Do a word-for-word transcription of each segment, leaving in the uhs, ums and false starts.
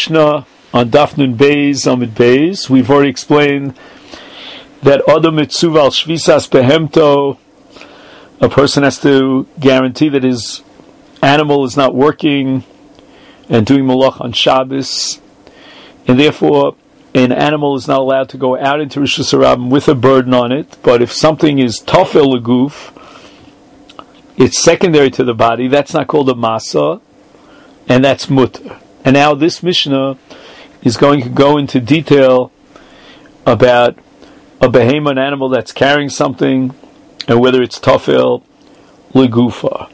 Mishnah on Daf Nun Beis Amud Beis. We've already explained that Adam Mitzuv al Shvisas Behemto, a person has to guarantee that his animal is not working and doing malach on Shabbos, and therefore an animal is not allowed to go out into Rishus Harabim with a burden on it. But if something is tafel leguf, it's secondary to the body, that's not called a masa, and that's mutter. And now this Mishnah is going to go into detail about a behemoth, an animal that's carrying something, and whether it's tafel legufa.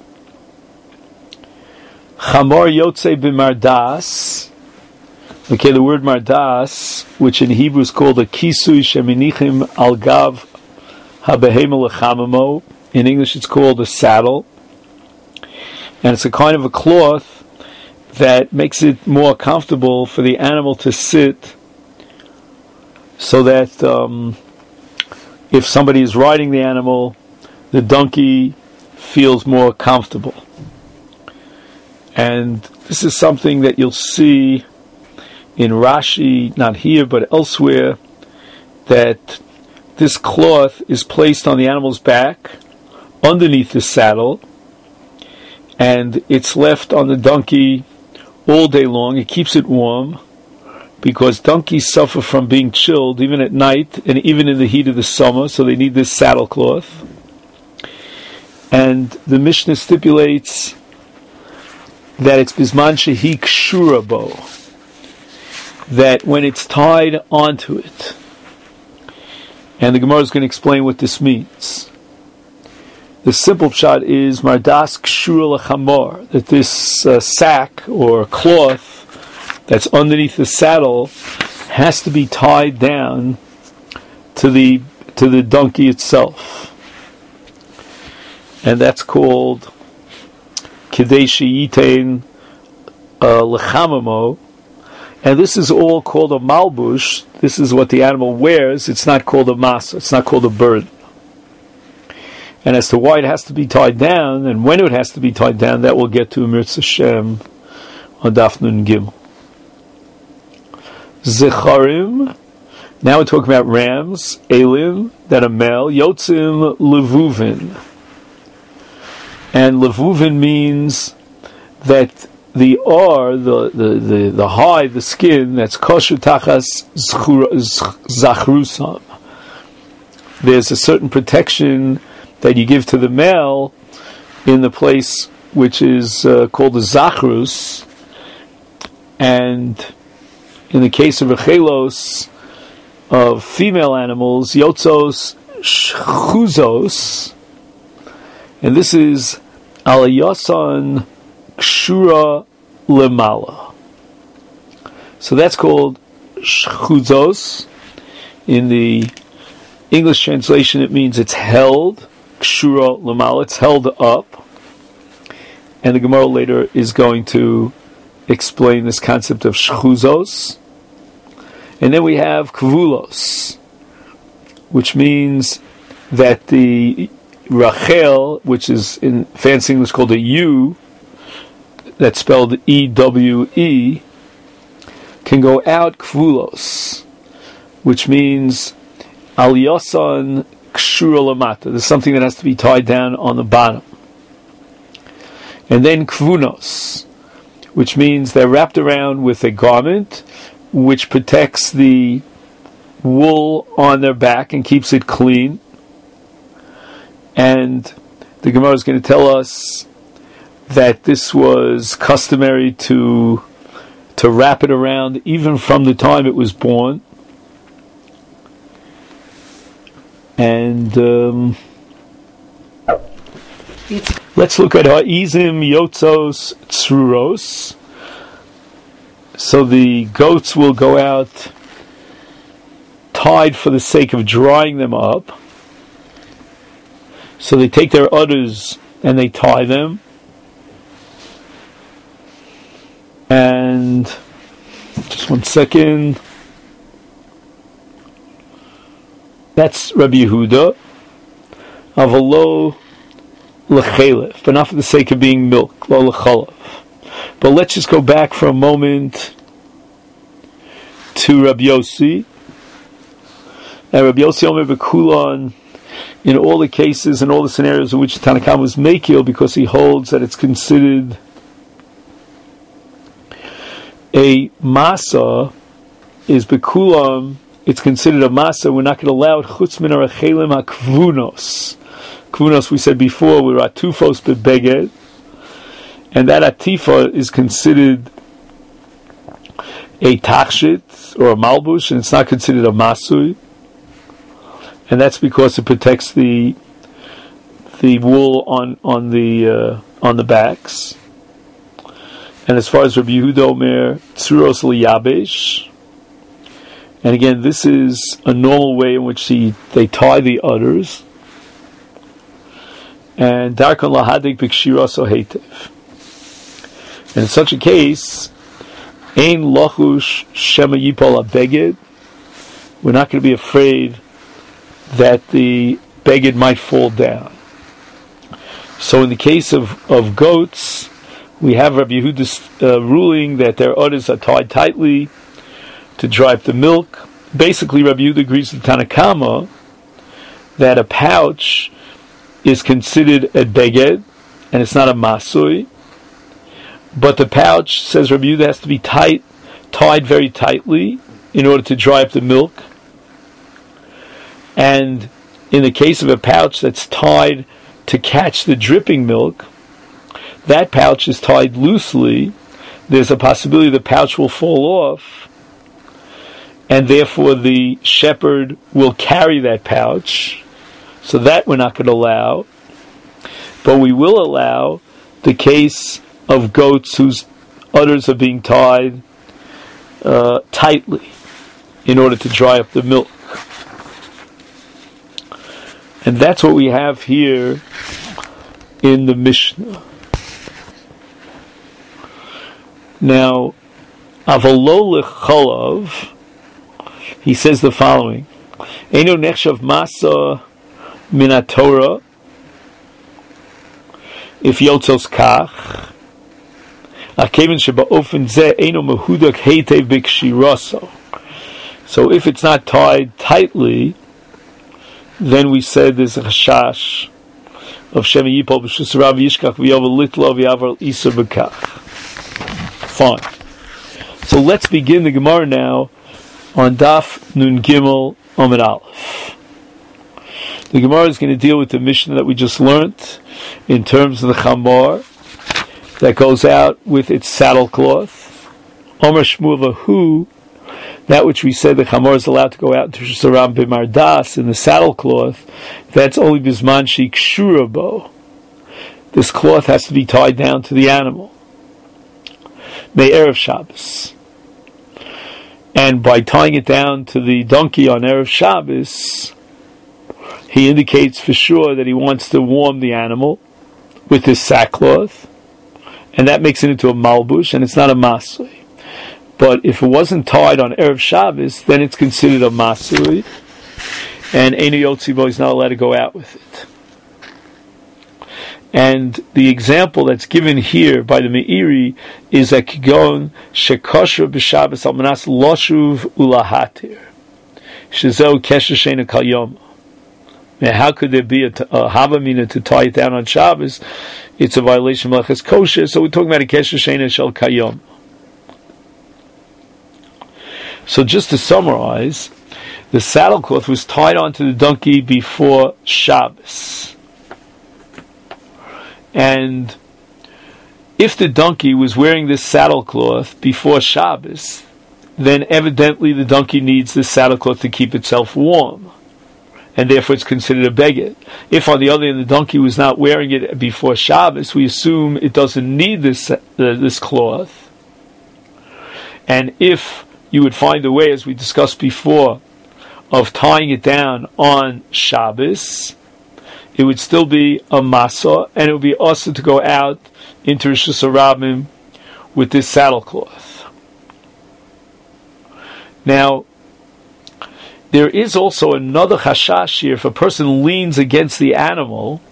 Chamor yotze b'mardas. Okay, the word mardas, which in Hebrew is called a kisui sheminichim al gav habehema lechamamo. In English it's called a saddle. And it's a kind of a cloth that makes it more comfortable for the animal to sit, so that um, if somebody is riding the animal, the donkey feels more comfortable. And this is something that you'll see in Rashi, not here but elsewhere, that this cloth is placed on the animal's back underneath the saddle, and it's left on the donkey all day long. It keeps it warm, because donkeys suffer from being chilled even at night and even in the heat of the summer, so they need this saddle cloth. And the Mishnah stipulates that it's bisman shehi kshura bo, that when it's tied onto it. And the Gemara is going to explain what this means. The simple pshat is mardas kshura lechamor, that this uh, sack or cloth that's underneath the saddle has to be tied down to the to the donkey itself, and that's called kidei sheyitain lechamamo. And this is all called a malbush. This is what the animal wears. It's not called a masa. It's not called a burden. And as to why it has to be tied down, and when it has to be tied down, that we'll get to Mirz Hashem on Daf Nun Gimel. Zecharim. Now we're talking about rams, elim, that are male. Yotzim levuvin. And levuvin means that the or, the, the, the, the hide, the skin, that's kosher tachas zachrusam. There's a certain protection that you give to the male in the place which is uh, called the zachrus. And in the case of echelos, of female animals, yotzos shchuzos, and this is alayasan kshura lemala. So that's called shchuzos. In the English translation, it means it's held, kshura lemala, it's held up. And the Gemara later is going to explain this concept of shchuzos. And then we have kvulos, which means that the Rachel, which is in fancy English called a U, that's spelled E W E, can go out kvulos, which means al yasan kshura lamata. There's something that has to be tied down on the bottom. And then kvunos, which means they're wrapped around with a garment which protects the wool on their back and keeps it clean. And the Gemara is going to tell us that this was customary to to wrap it around even from the time it was born. And um, let's look at ha'izim yotzos tzruros. So the goats will go out tied for the sake of drying them up. So they take their udders and they tie them. And just one second. That's Rabbi Yehuda. Avalo lechelef, but not for the sake of being milk. Lo lechalav. But let's just go back for a moment to Rabbi Yossi. And Rabbi Yossi Omer B'Kulon, in all the cases and all the scenarios in which the Tanna Kama was Mekil, because he holds that it's considered a Masa, is B'Kulon, it's considered a Masa, we're not going to allow it Chutz Min HaRachelim HaKvunos. Kvunos, we said before, we're Atufos B'Beged, and that Atifa is considered a Tachshit, or a Malbush, and it's not considered a Masui. And that's because it protects the the wool on on the uh, on the backs. And as far as Rabbi Yehuda Omer, Tzuros Liyabesh, and again, this is a normal way in which he, they tie the udders. And Darkon Lahadik B'Kshiras Ohetev. And in such a case, Ein Lochush Shema Yipol HaBeged, we're not going to be afraid that the beged might fall down. So in the case of, of goats, we have Rabbi Yehuda's uh, ruling that their udders are tied tightly to dry up the milk. Basically, Rabbi Yehuda agrees with Tanna Kama that a pouch is considered a beged, and it's not a masui. But the pouch, says Rabbi Yehuda, has to be tight, tied very tightly in order to dry up the milk. And in the case of a pouch that's tied to catch the dripping milk, that pouch is tied loosely. There's a possibility the pouch will fall off, and therefore the shepherd will carry that pouch. So that we're not going to allow. But we will allow the case of goats whose udders are being tied uh, tightly in order to dry up the milk. And that's what we have here in the Mishnah. Now, Avalol Cholav, he says the following: Eino nechshav masa min haTorah if yotzos kach, akeven shebaofen zeh eino mehudak heitev b'kshiraso. So if it's not tied tightly, then we said there's a chashash of Shema Yipol b'shus Rav Yishkach v'yovel litlo v'yavar isur b'kach. Fine. So let's begin the Gemara now on Daf Nun Gimel Amud Aleph. The Gemara is going to deal with the Mishnah that we just learned in terms of the Chamor that goes out with its saddle cloth. Omer Shmuel Hu, that which we said the Chamor is allowed to go out into Saram B'Mardas in the saddle cloth, that's only Bizman Shik Shurabo. This cloth has to be tied down to the animal. May Erev Shabbos. And by tying it down to the donkey on Erev Shabbos, he indicates for sure that he wants to warm the animal with this sackcloth, and that makes it into a malbush, and it's not a masui. But if it wasn't tied on Erev Shabbos, then it's considered a masui, and Eino Yotzibo is not allowed to go out with it. And the example that's given here by the Meiri is a kigon shekosher b'Shabbos al manas loshuv ulahatir shezeu kesher sheina kal yom. Now, how could there be a, t- a havamina to tie it down on Shabbos? It's a violation of Melechas Kosher, so we're talking about a kesher sheina shel kayom. So just to summarize, the saddlecloth was tied onto the donkey before Shabbos. And if the donkey was wearing this saddlecloth before Shabbos, then evidently the donkey needs this saddlecloth to keep itself warm, and therefore it's considered a beged. If, on the other hand, the donkey was not wearing it before Shabbos, we assume it doesn't need this uh, this cloth. And if you would find a way, as we discussed before, of tying it down on Shabbos, it would still be a masa, and it would be also to go out into Rishus Harabim with this saddlecloth. Now, there is also another chashash here. If a person leans against the animal,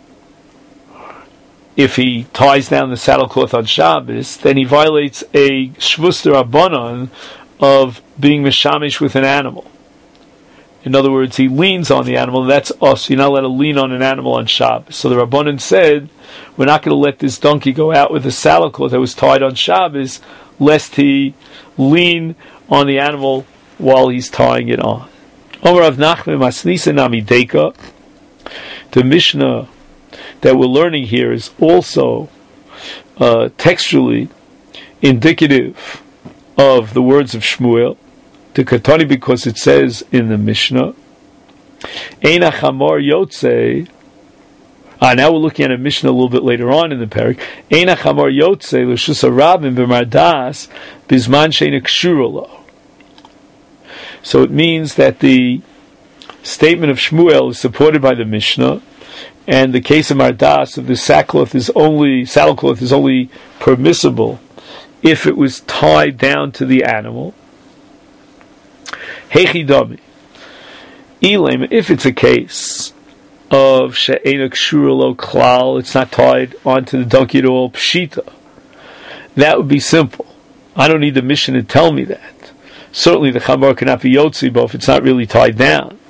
if he ties down the saddlecloth on Shabbos, then he violates a shvus d'Rabbanan of being mishamish with an animal. In other words, he leans on the animal, and that's us. You're not allowed to lean on an animal on Shabbos. So the Rabbanan said, we're not going to let this donkey go out with a saddle cloth that was tied on Shabbos, lest he lean on the animal while he's tying it on. Omer Rav Nachman Masnisa Nami Deka. The Mishnah that we're learning here is also uh, textually indicative of the words of Shmuel. The Katani, because it says in the Mishnah, Eina Chamor Yotze. Ah, now we're looking at a Mishnah a little bit later on in the parak. Eina Chamor Yotze l'shus harabim b'mardas bizman she'eina kshura lo. So it means that the statement of Shmuel is supported by the Mishnah, and the case of mardas of the sackcloth is only saddlecloth is only permissible if it was tied down to the animal. Hechidami. Elam, if it's a case of she'ena kshura lo klal, it's not tied onto the donkey at all, pshita, that would be simple. I don't need the Mishnah to tell me that. Certainly the chamor cannot be yotzi, but if it's not really tied down,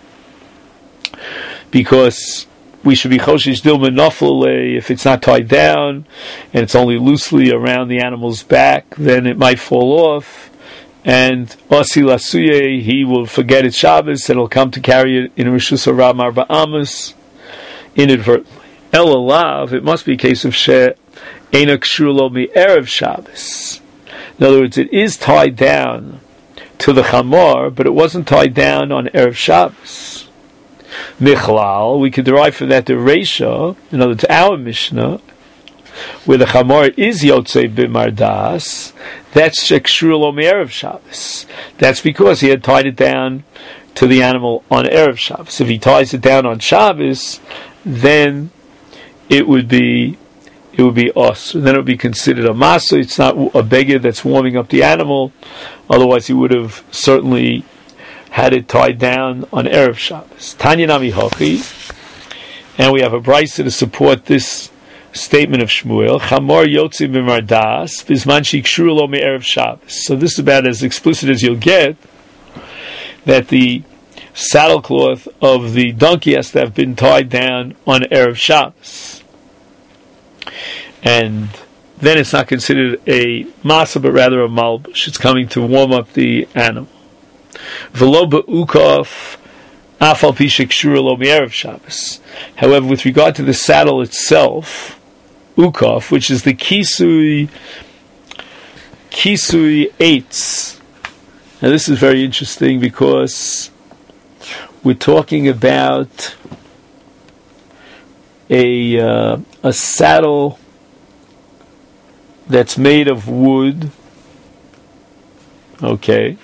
because we should be choshish dilma nafle. If it's not tied down and it's only loosely around the animal's back, then it might fall off, and asi lasuye, he will forget it's Shabbos and he'll come to carry it in rishus haram arba amos inadvertently. El alav, it must be a case of she ena kshur lo mi erev Shabbos. In other words, it is tied down to the chamor, but it wasn't tied down on erev Shabbos. Michlal, we could derive from that the Reisha, in other words, our Mishnah, where the chamor is yotzei b'mardas, that's shekshur lo me'erev Shabbos. That's because he had tied it down to the animal on erev Shabbos. If he ties it down on Shabbos, then it would be it would be us. Then it would be considered a masa. It's not a beggar that's warming up the animal. Otherwise, he would have certainly had it tied down on erev Shabbos. Tanya nami hochi, and we have a brisa to support this statement of Shmuel. Chamor yotzi b'mardas bizman shikshur lo me'erev Shabbos. So this is about as explicit as you'll get, that the saddlecloth of the donkey has to have been tied down on erev Shabbos, and then it's not considered a masa, but rather a malbush. It's coming to warm up the animal. V'lo be'ukaf afal pi shekshura lo me'erev Shabbos. However, with regard to the saddle itself, ukaf, which is the kisui kisui eitz. Now this is very interesting because we're talking about a uh, a saddle that's made of wood. Okay.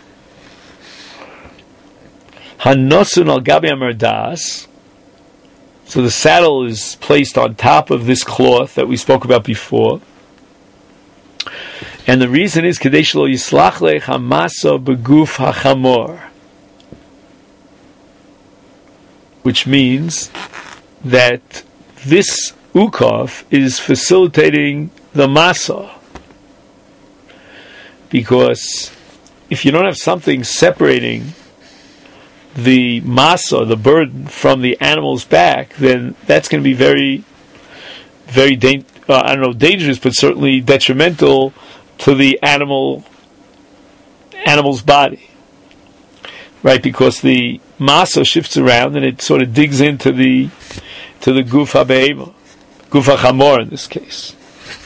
Hanosun al gabi amardas. So the saddle is placed on top of this cloth that we spoke about before. And the reason is kadesh lo yislach lech hamasa beguf hachamor, which means that this ukaf is facilitating the masa, because if you don't have something separating the masa, the burden, from the animal's back, then that's going to be very, very, da- uh, I don't know, dangerous, but certainly detrimental to the animal, animal's body, right? Because the masa shifts around and it sort of digs into the to the guf habeima, guf hachamor in this case.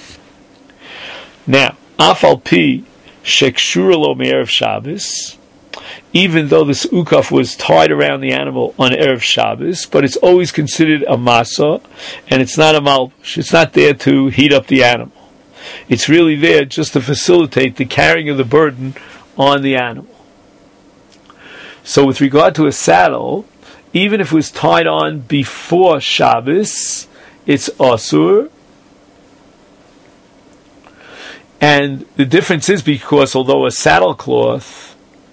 Now, afal pi shekshura lo me'erev Shabbos, even though this ukaf was tied around the animal on erev Shabbos, but it's always considered a masa, and it's not a malbush. It's not there to heat up the animal. It's really there just to facilitate the carrying of the burden on the animal. So with regard to a saddle, even if it was tied on before Shabbos, it's asur. And the difference is because although a saddle cloth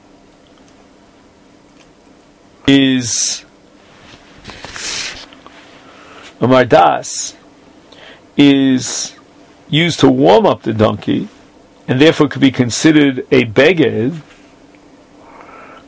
is a mardas, is used to warm up the donkey, and therefore could be considered a beged,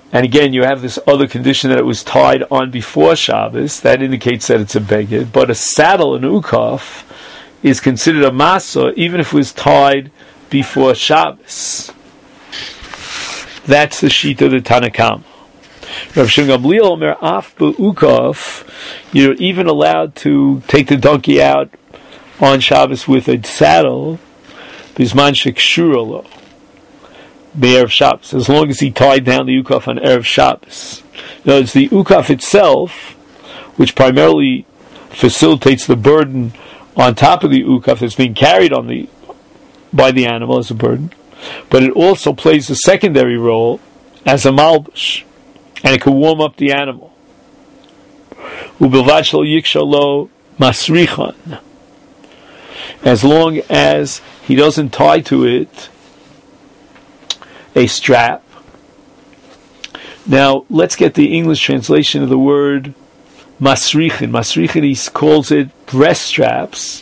And again, you have this other condition that it was tied on before Shabbos. That indicates that it's a beged. But a saddle, an ukaf, is considered a masa even if it was tied before Shabbos. That's the sheet of the Tanna Kamma. Rav Shimon Gamliel Omer af be'ukaf, you're even allowed to take the donkey out on Shabbos with a saddle, bisman shekshura lo, be'erev Shabbos, as long as he tied down the ukaf on erev Shabbos. Now, it's the ukaf itself, which primarily facilitates the burden on top of the ukaf that's being carried on the by the animal as a burden, but it also plays a secondary role as a malbush, and it can warm up the animal. Ubilvad shelo yiksha lo masrichan, as long as he doesn't tie to it a strap. Now, let's get the English translation of the word masrichin. Masrichin, he calls it breast straps.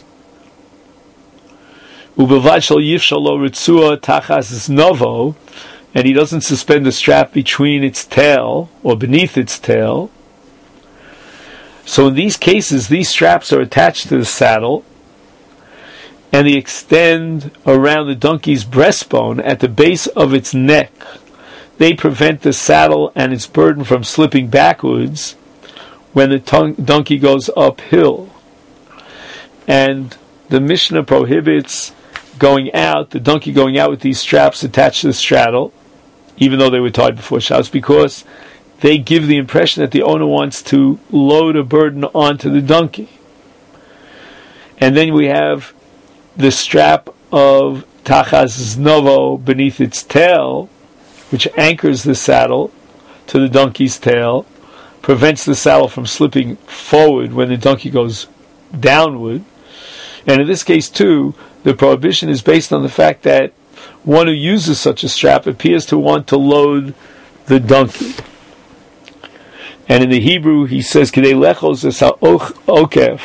Ubilvad shelo yifshal lo ritzua tachas novo, and he doesn't suspend the strap between its tail or beneath its tail. So in these cases, these straps are attached to the saddle, and they extend around the donkey's breastbone at the base of its neck. They prevent the saddle and its burden from slipping backwards when the ton- donkey goes uphill. And the Mishnah prohibits going out, the donkey going out with these straps attached to the straddle, even though they were tied before Shabbos, because they give the impression that the owner wants to load a burden onto the donkey. And then we have the strap of tachas novo beneath its tail, which anchors the saddle to the donkey's tail, prevents the saddle from slipping forward when the donkey goes downward. And in this case too, the prohibition is based on the fact that one who uses such a strap appears to want to load the donkey. And in the Hebrew, he says, "Kidei lechos es ha'okef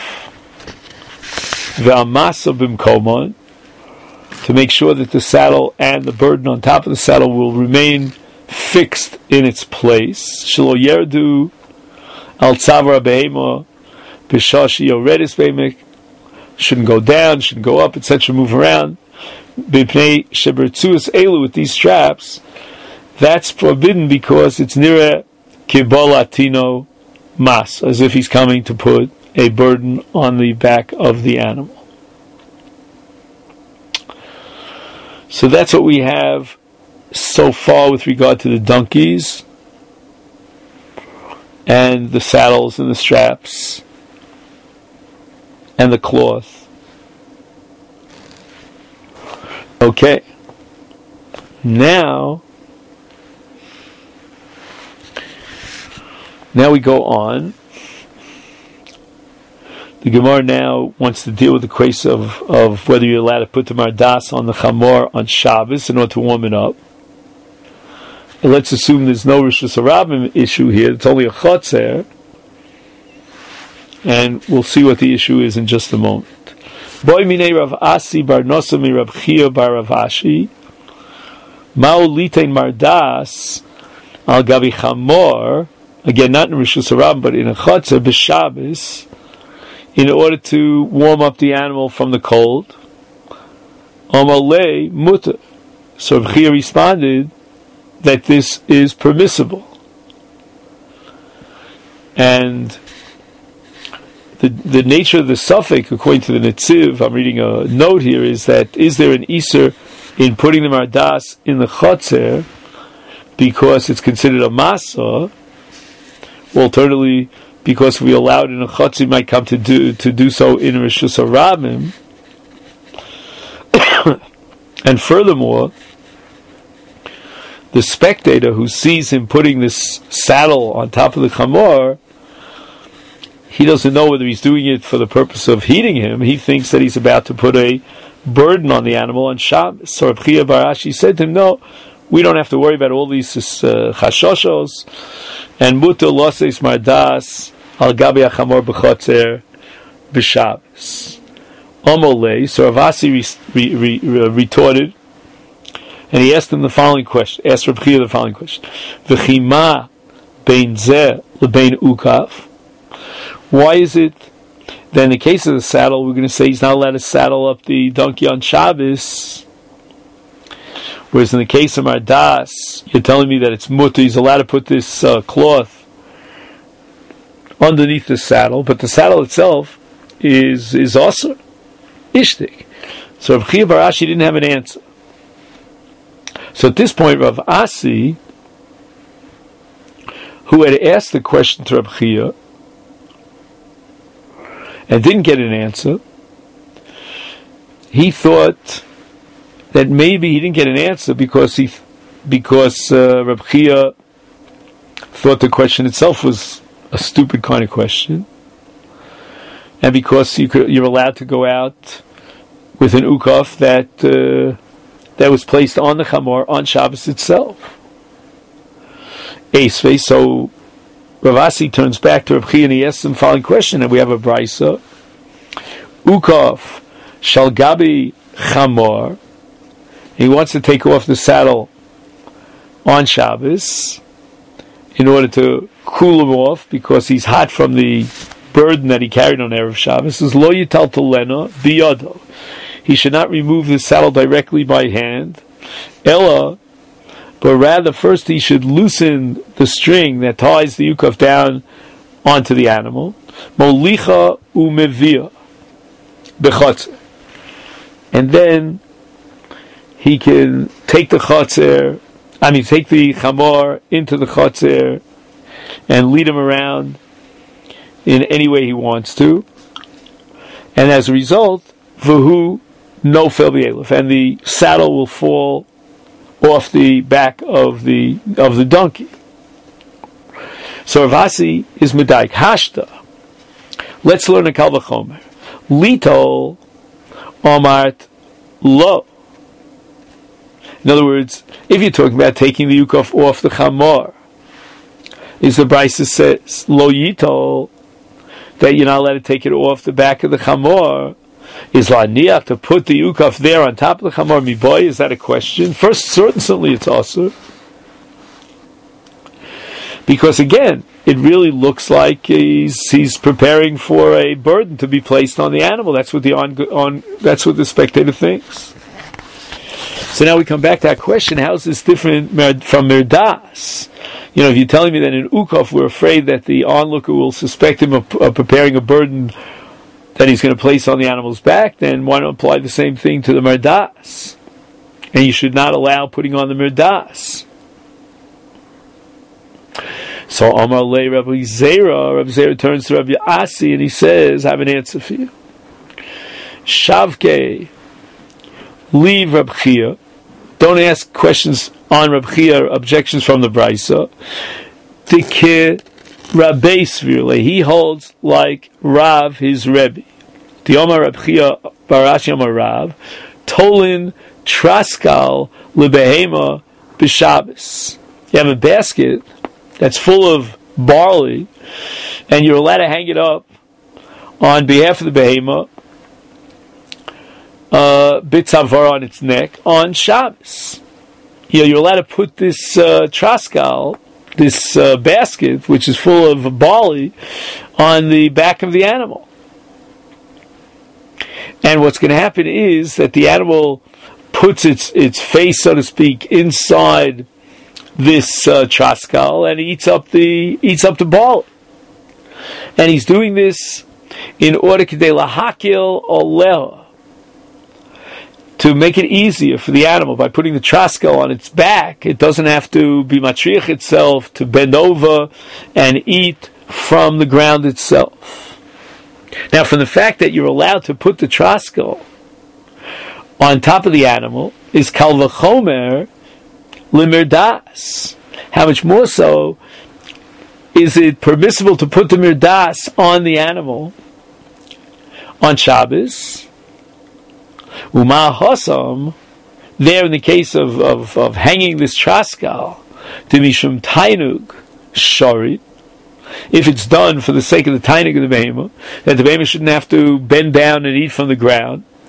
ve'amasa b'mkomon," to make sure that the saddle and the burden on top of the saddle will remain fixed in its place. Shelo yerdu al tzavra behema b'shashi yoredis behemek, shouldn't go down, shouldn't go up, et cetera, move around. B'pnei shebertzuas elu, with these straps, that's forbidden because it's nira kibolatino mas, as if he's coming to put a burden on the back of the animal. So that's what we have so far with regard to the donkeys and the saddles and the straps and the cloth. Okay. Now, now we go on. The Gemara now wants to deal with the question of, of whether you're allowed to put the mardas on the chamor on Shabbos in order to warm it up. And let's assume there's no Rishus Harabim issue here. It's only a chotzer. And we'll see what the issue is in just a moment. Boy minei Rav Asi bar Nosa mi Rav Chia bar Rav Ashi ma'u litein mardas al gabi chamor, again not in Rishus Harabim but in a chotzer b'Shabbos, in order to warm up the animal from the cold. Amalei mutter. So Rav Chia responded that this is permissible. And the the nature of the suffix, according to the Netziv, I'm reading a note here, is that is there an iser in putting the mardas in the chotzer because it's considered a masa? Alternatively, because we allow it in a chotzer, might come to do to do so in Rishus Harabim. And furthermore, the spectator who sees him putting this saddle on top of the chamor, he doesn't know whether he's doing it for the purpose of heating him. He thinks that he's about to put a burden on the animal on Shabbos. So Rav Chia bar Ashi said to him, no, we don't have to worry about all these uh, chashoshos. And muter loses mardas al gabi achamor b'chotzer b'Shabbos. Omolei, so Rav Asi re, re, re, retorted, And he asked him the following question, asked Reb Chia the following question. V'chima bein zeh lebein ukaf. Why is it that in the case of the saddle, we're going to say he's not allowed to saddle up the donkey on Shabbos, whereas in the case of Mardas, you're telling me that it's mutter, he's allowed to put this uh, cloth underneath the saddle, but the saddle itself is is also ishtik. So Rav Chia bar Ashi didn't have an answer. So at this point, Rav Asi, who had asked the question to Rav Chia and didn't get an answer, he thought that maybe he didn't get an answer because he because uh, Rav Chia thought the question itself was a stupid kind of question, and because you could, you're allowed to go out with an ukaf that uh, that was placed on the chamor on Shabbos itself. Esvei, so Rav Asi turns back to Rav Chia and he asks him the following question, and we have a brisa: ukaf shal gabi chamor. He wants to take off the saddle on Shabbos in order to cool him off because he's hot from the burden that he carried on Erev Shabbos. Says lo yital tolena biyado. He should not remove the saddle directly by hand, ella, but rather first he should loosen the string that ties the ukaf down onto the animal. Molicha umevia bechotzer, and then he can take the chotzer, I mean take the chamor into the chotzer and lead him around in any way he wants to, and as a result, v'hu no fel b'elef, and the saddle will fall off the back of the of the donkey. So Rav Asi is medaik hashta. Let's learn a kal v'chomer. Litol omart lo. In other words, if you're talking about taking the ukaf off the chamor, is the brisa says lo yitol, that you're not allowed to take it off the back of the chamor. Is la'niach to put the ukaf there on top of the chamor miboy? Is that a question? First, certainly it's also because again, it really looks like he's he's preparing for a burden to be placed on the animal. That's what the on, on that's what the spectator thinks. So now we come back to that question: how is this different from mirdas? You know, if you're telling me that in ukaf we're afraid that the onlooker will suspect him of, of preparing a burden that he's going to place on the animal's back, then why not apply the same thing to the mirdas? And you should not allow putting on the mirdas. So Amar Le Rabbi Zera, Rabbi Zera turns to Rabbi Asi and he says, I have an answer for you. Shavke, leave Rabbi Chia. Don't ask questions on Rabbi Chia, objections from the Brisa. Dike Rabbi Svirle, he holds like Rav, his Rebbe. The Omar Rabbi Chia, Barashi Omar Rav, Tolin Traskal Lebehema B'Shabbos. You have a basket that's full of barley, and you're allowed to hang it up on behalf of the behema, uh, bitzavar on its neck, on Shabbos. You know, you're allowed to put this uh, traskal, this uh, basket, which is full of barley, on the back of the animal. And what's going to happen is that the animal puts its its face, so to speak, inside this uh, traskal, and he eats up the eats up the barley. And he's doing this in order kedei lahakil oleha, to make it easier for the animal by putting the traskal on its back. It doesn't have to be matriach itself to bend over and eat from the ground itself. Now, from the fact that you're allowed to put the traskal on top of the animal is kal v'chomer limirdas. How much more so is it permissible to put the mirdas on the animal on Shabbos? Uma hosam, there in the case of, of, of hanging this traskal, to mishum tainug shari, if it's done for the sake of the tainug of the behemah, that the behemah shouldn't have to bend down and eat from the ground,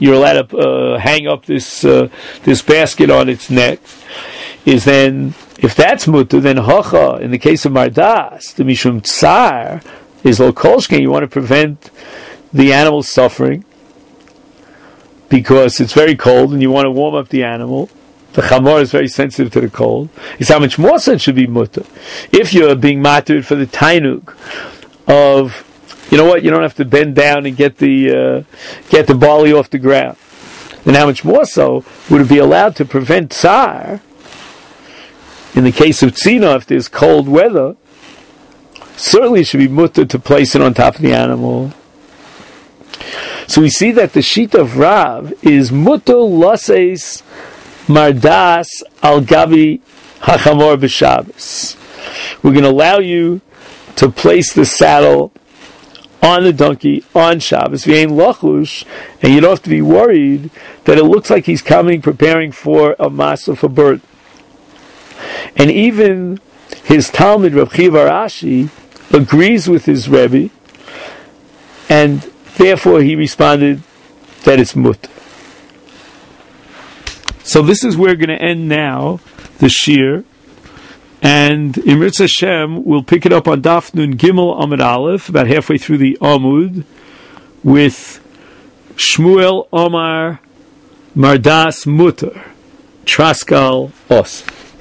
you're allowed to uh, hang up this uh, this basket on its neck, is then, if that's mutter, then hacha, in the case of mardas, the mishum tsar, is lo kolshken, you want to prevent the animal suffering, because it's very cold, and you want to warm up the animal. The chamor is very sensitive to the cold. It's how much more so it should be mutter. If you're being matered for the tainug of, you know what, you don't have to bend down and get the uh, get the barley off the ground, then how much more so would it be allowed to prevent tsar? In the case of tzina, if there's cold weather, certainly it should be mutter to place it on top of the animal. So we see that the sheet of Rav is mutter lases mardas al gavi hachamor b'Shabbos. We're going to allow you to place the saddle on the donkey on Shabbos, v'yein lachush, and you don't have to be worried that it looks like he's coming preparing for a masa for bird. And even his Talmud, Rav Chiva Rashi, agrees with his Rebbe, and therefore he responded that it's mutter. So this is where we're going to end now, the shir, and in Mirz Hashem, we'll pick it up on Daf Nun Gimel Amud Aleph, about halfway through the Amud, with Shmuel Omar Mardas Mutter, Traskal Os.